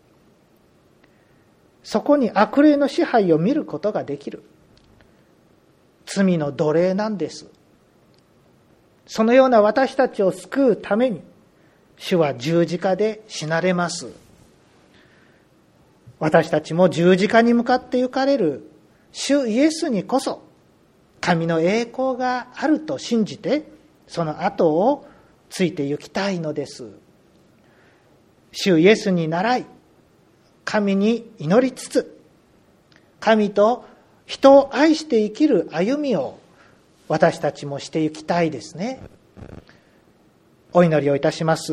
そこに悪霊の支配を見ることができる。罪の奴隷なんです。そのような私たちを救うために主は十字架で死なれます。私たちも十字架に向かって行かれる主イエスにこそ神の栄光があると信じて、その後をついて行きたいのです。主イエスに倣い、神に祈りつつ、神と人を愛して生きる歩みを私たちもして行きたいですね。お祈りをいたします。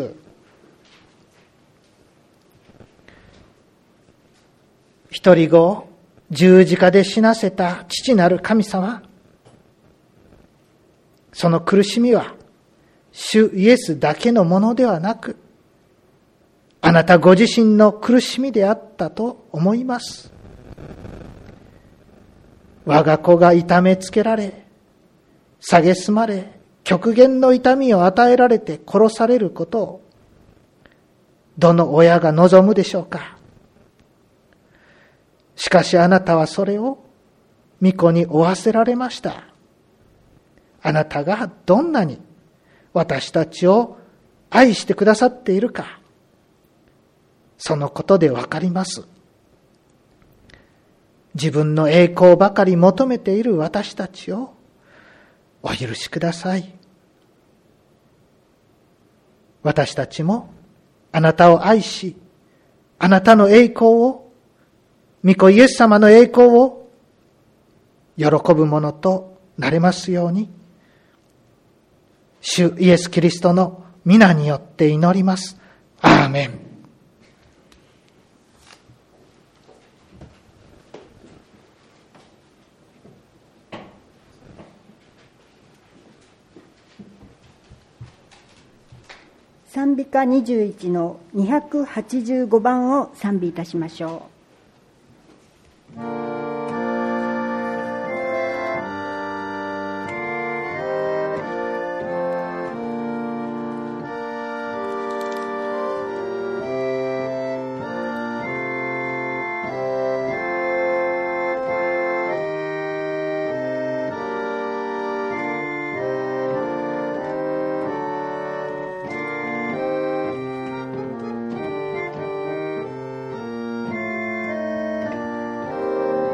一人子を十字架で死なせた父なる神様、その苦しみは主イエスだけのものではなく、あなたご自身の苦しみであったと思います。我が子が痛めつけられ、蔑まれ、極限の痛みを与えられて殺されることを、どの親が望むでしょうか。しかしあなたはそれを御子に負わせられました。あなたがどんなに私たちを愛してくださっているか、そのことでわかります。自分の栄光ばかり求めている私たちをお許しください。私たちもあなたを愛し、あなたの栄光を、御子イエス様の栄光を喜ぶものとなれますように、主イエスキリストの皆によって祈ります。アーメン。 賛美歌21の285番を賛美いたしましょう。 「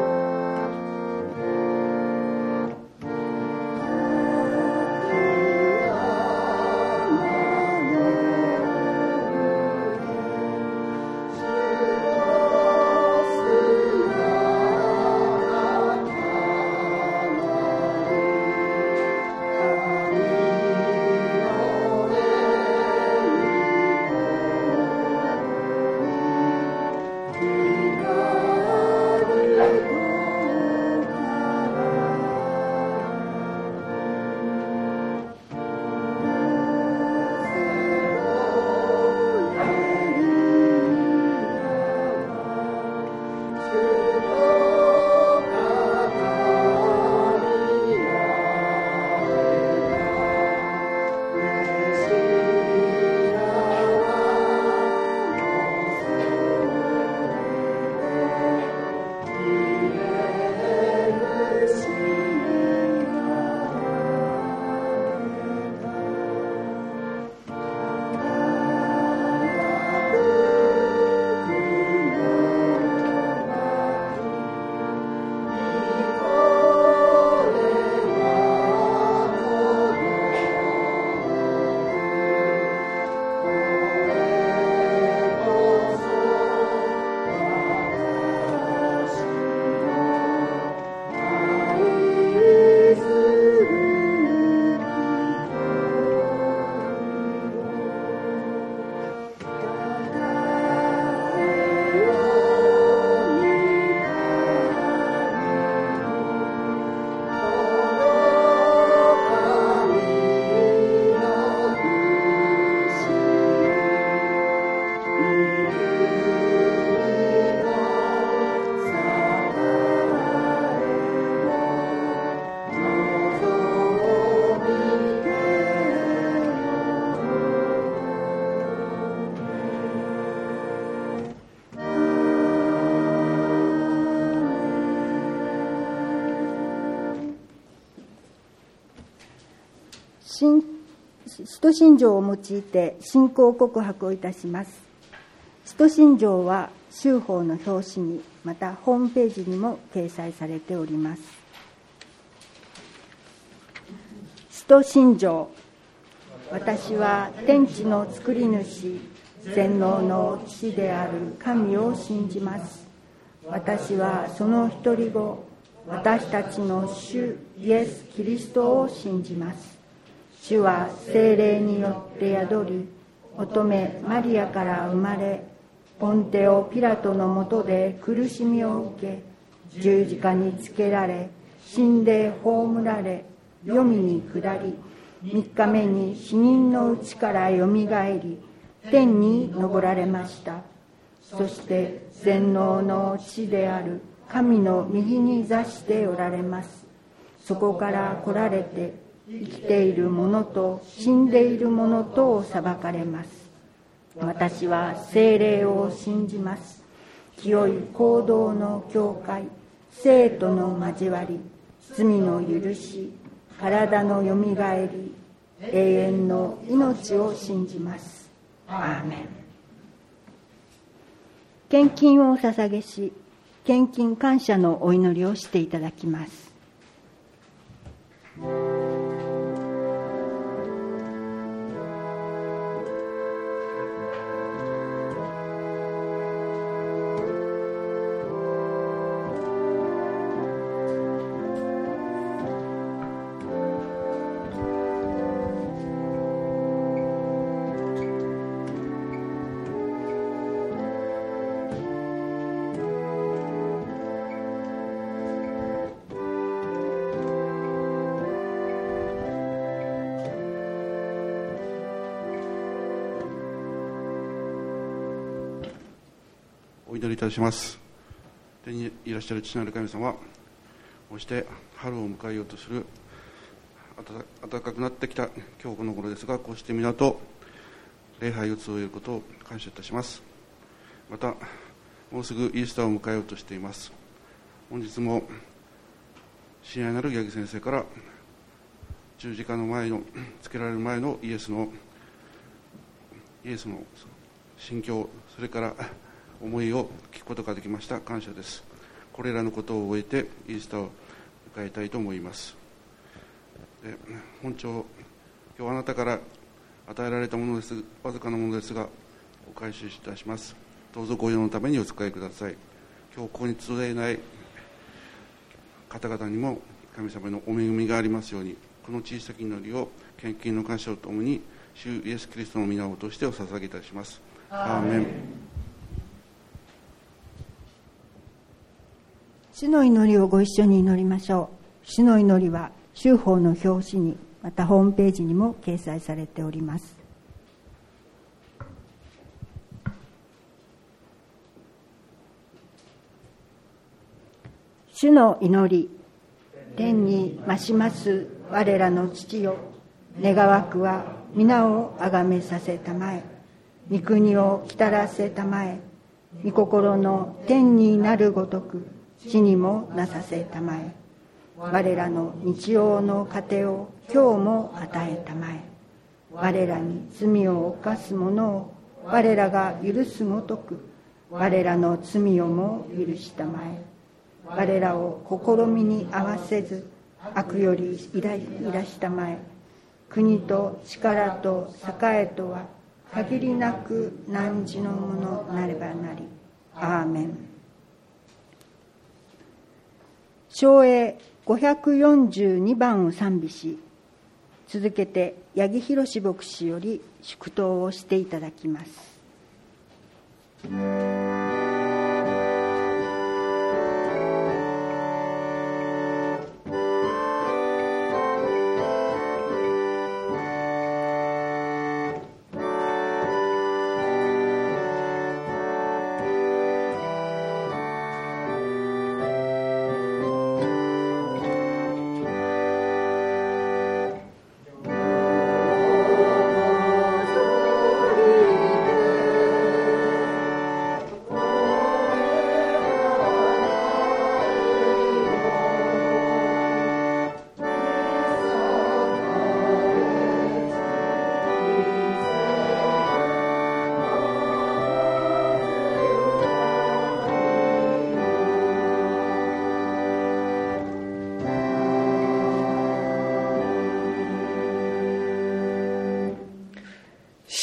使徒信条を用いて信仰告白をいたします。使徒信条は修法の表紙に、またホームページにも掲載されております。使徒信条。私は天地の作り主、全能の父である神を信じます。私はその一人子、私たちの主イエス・キリストを信じます。主は聖霊によって宿り、乙女マリアから生まれ、ポンテオ・ピラトのもとで苦しみを受け、十字架につけられ、死んで葬られ、黄泉に下り、3日目に死人のうちからよみがえり、天に昇られました。そして全能の父である神の右に座しておられます。そこから来られて、生きている者と死んでいる者とを裁かれます。私は聖霊を信じます。清い行動の教会、聖徒の交わり、罪の許し、体のよみがえり、永遠の命を信じます。アーメン。献金をお捧げし、献金感謝のお祈りをしていただきます。 お祈りいたします。天にいらっしゃる父なる神様、こうして春を迎えようとする暖かくなってきた今日この頃ですが、こうして皆と礼拝を通じることを感謝いたします。またもうすぐイースターを迎えようとしています。本日も親愛なる八木先生から十字架の前のつけられる前のイエスの心境、それから思いを聞くことができました。感謝です。これらのことを終えてイースターを迎えたいと思います。で、本庁、今日あなたから与えられたものです、わずかなものですがお返しいたします。どうぞご用のためにお使いください。今日ここに集えない方々にも神様のお恵みがありますように、この小さき祈りを献金の感謝とともに主イエス・キリストの皆を通してお捧げいたします。アーメン。 主の祈りをご一緒に祈りましょう。主の祈りは修法の表紙に、またホームページにも掲載されております。主の祈り。天に増します我らの父よ、願わくは皆をあがめさせたまえ、御国を来たらせたまえ、御心の天になるごとく地にもなさせたまえ。我らの日曜の糧を今日も与えたまえ。我らに罪を犯す者を我らが許すごとく、我らの罪をも許したまえ。我らを試みに合わせず、悪よりいらしたまえ。国と力と栄とは限りなく汝のものなればなり。アーメン。唱詠542番を賛美し、続けて八木弘牧師より祝祷をしていただきます。 「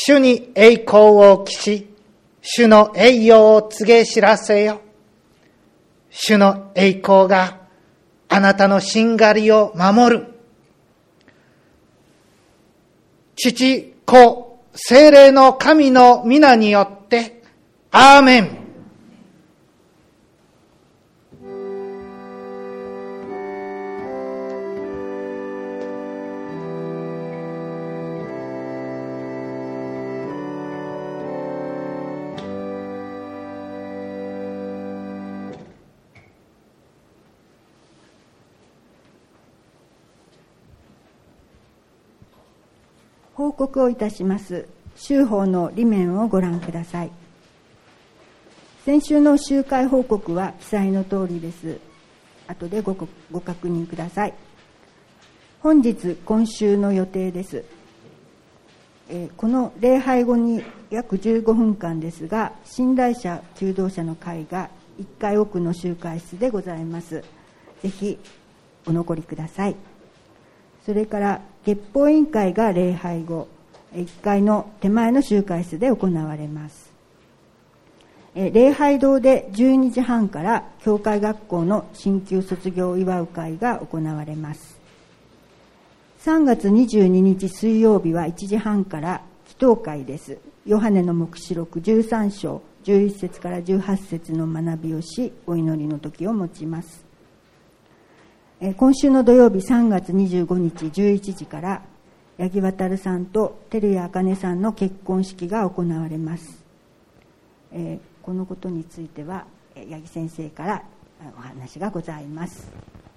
主に栄光を期し、主の栄誉を告げ知らせよ。主の栄光があなたのしんがりを守る。父、子、聖霊の神の皆によって、アーメン。 報告をいたします。週報の裏面をご覧ください。先週の集会報告は記載の通りです。後でご確認ください。本日今週の予定です。この礼拝後に約15分間ですが、信頼者求道者の会が1階奥の集会室でございます。ぜひお残りください。それから月報委員会が礼拝後、1階の手前の集会室で行われます。礼拝堂で12時半から教会学校の新旧卒業を祝う会が行われます。3月22日水曜日は1時半から祈祷会です。ヨハネの黙示録13章11節から18節の学びをし、お祈りの時を持ちます。今週の土曜日3月25日11時から八木渉さんと照屋茜さんの結婚式が行われます。このことについては八木先生からお話がございます。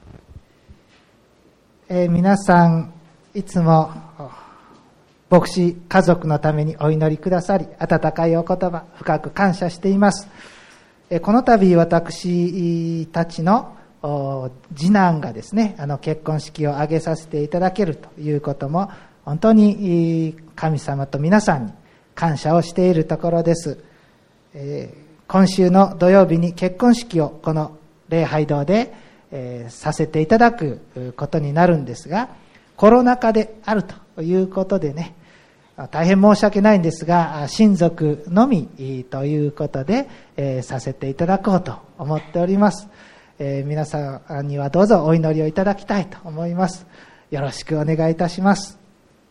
皆さんいつも牧師家族のためにお祈りくださり、温かいお言葉深く感謝しています。この度私たちの次男がですね、結婚式を挙げさせていただけるということも本当に神様と皆さんに感謝をしているところです。今週の土曜日に結婚式をこの礼拝堂で、させていただくことになるんですが、コロナ禍であるということでね、大変申し訳ないんですが、親族のみということで、させていただこうと思っております。皆さんにはどうぞお祈りをいただきたいと思います。よろしくお願いいたします。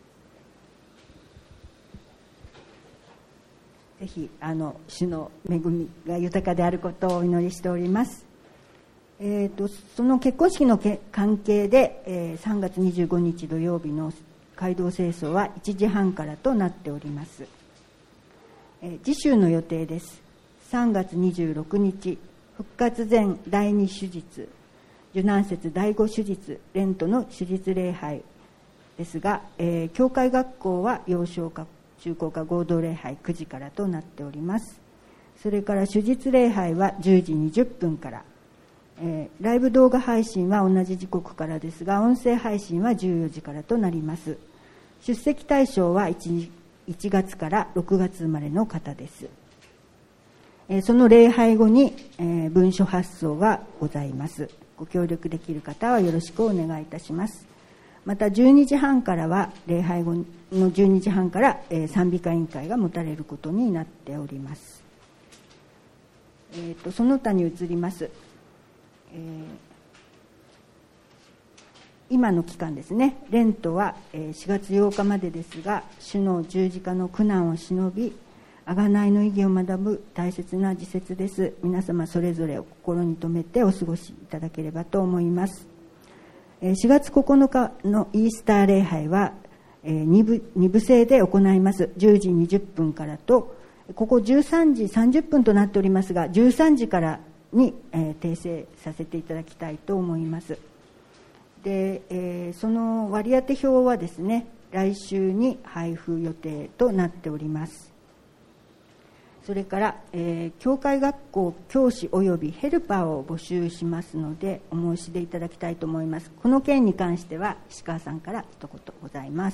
ぜひ主の恵みが豊かであることをお祈りしております。その結婚式の関係で、3月25日土曜日の街道清掃は1時半からとなっております。次週の予定です。3月26日復活前第2手術、受難節第5手術、レントの手術礼拝ですが、教会学校は幼少科中高科合同礼拝9時からとなっております。それから手術礼拝は10時20分から、ライブ動画配信は同じ時刻からですが、音声配信は14時からとなります。出席対象は 1月から6月生まれの方です。その礼拝後に、文書発送がございます。ご協力できる方はよろしくお願いいたします。また12時半からは礼拝後の12時半から、賛美歌委員会が持たれることになっております。その他に移ります。今の期間ですね、レントは4月8日までですが、主の十字架の苦難を忍び、贖いの意義を学ぶ大切な時節です。皆様それぞれを心に留めてお過ごしいただければと思います。4月9日のイースター礼拝は2部制で行います。10時20分からと、ここ13時30分となっておりますが、13時からに訂正させていただきたいと思います。で、その割り当て表はですね、来週に配布予定となっております。それから、教会学校教師およびヘルパーを募集しますので、お申し出いただきたいと思います。この件に関しては石川さんから一言ございます。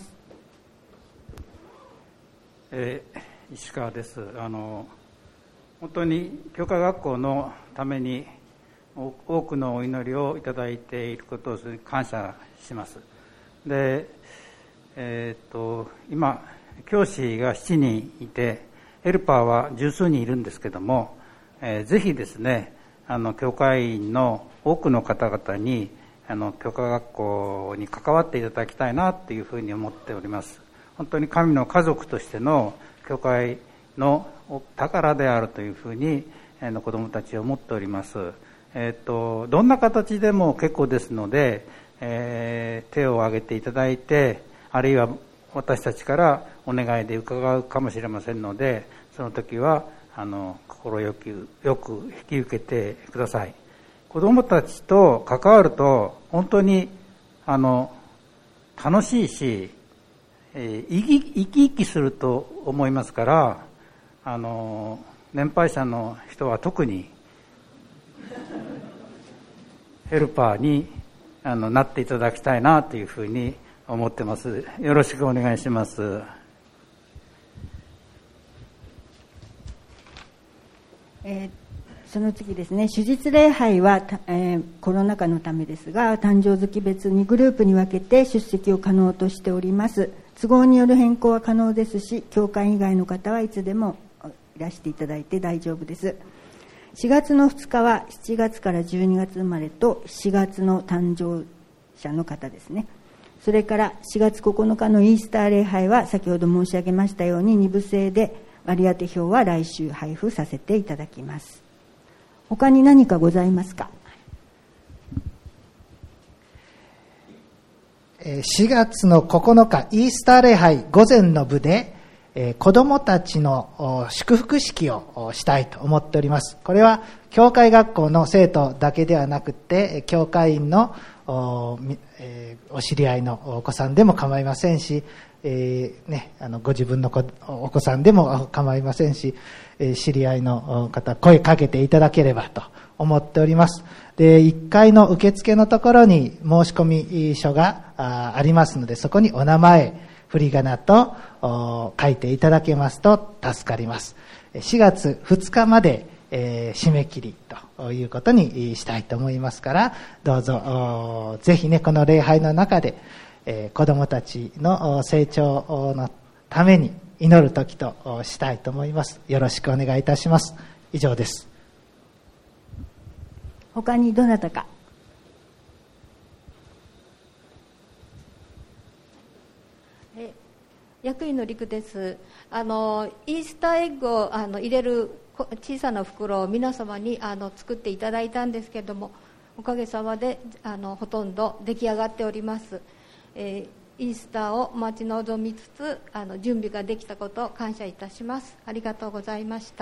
石川です。本当に教会学校のために多くのお祈りをいただいていることを感謝します。で、今教師が7人いて、ヘルパーは十数人いるんですけども、ぜひですね、教会員の多くの方々に教科学校に関わっていただきたいなというふうに思っております。本当に神の家族としての教会の宝であるというふうに子どもたちは思っております。どんな形でも結構ですので、手を挙げていただいて、あるいは私たちからお願いで伺うかもしれませんので、その時は心よく引き受けてください。子どもたちと関わると本当に楽しいし、生き生きすると思いますから、年配者の人は特にヘルパーになっていただきたいなというふうに思ってます。よろしくお願いします。 その次ですね、手術礼拝は、コロナ禍のためですが、誕生月別にグループに分けて出席を可能としております。都合による変更は可能ですし、教会以外の方はいつでもいらしていただいて大丈夫です。4月の2日は7月から12月生まれと4月の誕生者の方ですね。それから4月9日のイースター礼拝は先ほど申し上げましたように2部制で、割当表は来週配布させていただきます。他に何かございますか。 4月の9日イースター礼拝午前の部で、子どもたちの祝福式をしたいと思っております。これは教会学校の生徒だけではなくて、教会員のお知り合いのお子さんでも構いませんし、ご自分のお子さんでも構いませんし、知り合いの方声かけていただければと思っております。で、1階の受付のところに申し込み書がありますので、そこにお名前、振り仮名と書いていただけますと助かります。4月2日まで締め切りということにしたいと思いますから、どうぞぜひね、この礼拝の中で子どもたちの成長のために祈る時としたいと思います。よろしくお願いいたします。以上です。 他にどなたか。 役員の陸です。イースターエッグを入れる小さな袋を皆様に作っていただいたんですけれども、おかげさまでほとんど出来上がっております。イースターを待ち望みつつ準備ができたことを感謝いたします。ありがとうございました。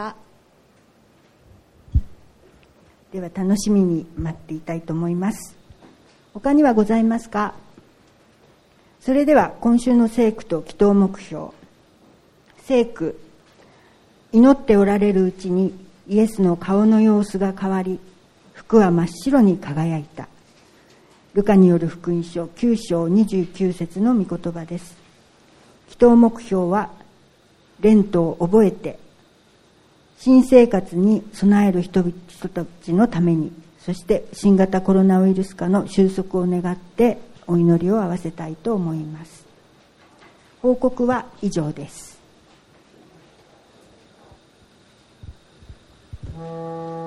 では楽しみに待っていたいと思います。他にはございますか。それでは今週の聖句と祈祷目標。聖句、祈っておられるうちにイエスの顔の様子が変わり、服は真っ白に輝いた。ルカによる福音書9章29節の御言葉です。祈祷目標は、レントを覚えて、新生活に備える人たちのために、そして新型コロナウイルス化の収束を願ってお祈りを合わせたいと思います。報告は以上です。